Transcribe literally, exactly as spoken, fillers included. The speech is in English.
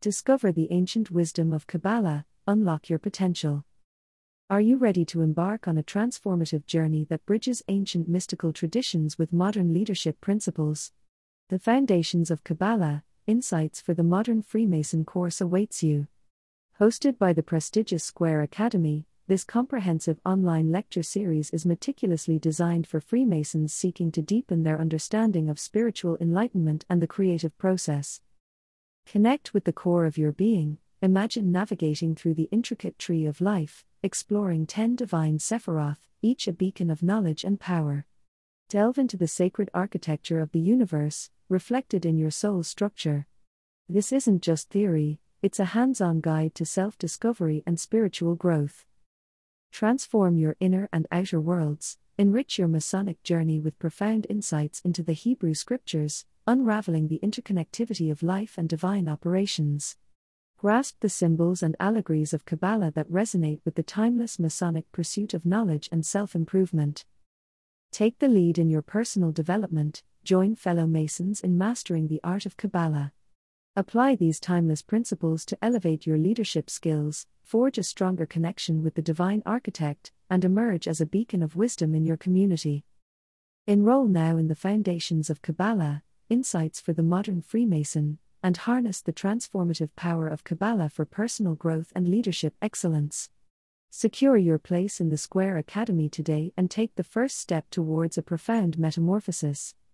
Discover the ancient wisdom of Kabbalah, unlock your potential. Are you ready to embark on a transformative journey that bridges ancient mystical traditions with modern leadership principles? The Foundations of Kabbalah, Insights for the Modern Freemason course awaits you. Hosted by the prestigious Square Academy, this comprehensive online lecture series is meticulously designed for Freemasons seeking to deepen their understanding of spiritual enlightenment and the creative process. Connect with the core of your being. Imagine navigating through the intricate tree of life, exploring ten divine Sephiroth, each a beacon of knowledge and power. Delve into the sacred architecture of the universe, reflected in your soul's structure. This isn't just theory, it's a hands-on guide to self-discovery and spiritual growth. Transform your inner and outer worlds, enrich your Masonic journey with profound insights into the Hebrew scriptures, unraveling the interconnectivity of life and divine operations. Grasp the symbols and allegories of Kabbalah that resonate with the timeless Masonic pursuit of knowledge and self-improvement. Take the lead in your personal development, join fellow Masons in mastering the art of Kabbalah. Apply these timeless principles to elevate your leadership skills, forge a stronger connection with the divine architect, and emerge as a beacon of wisdom in your community. Enroll now in the Foundations of Kabbalah, Insights for the Modern Freemason, and harness the transformative power of Kabbalah for personal growth and leadership excellence. Secure your place in the Square Academy today and take the first step towards a profound metamorphosis.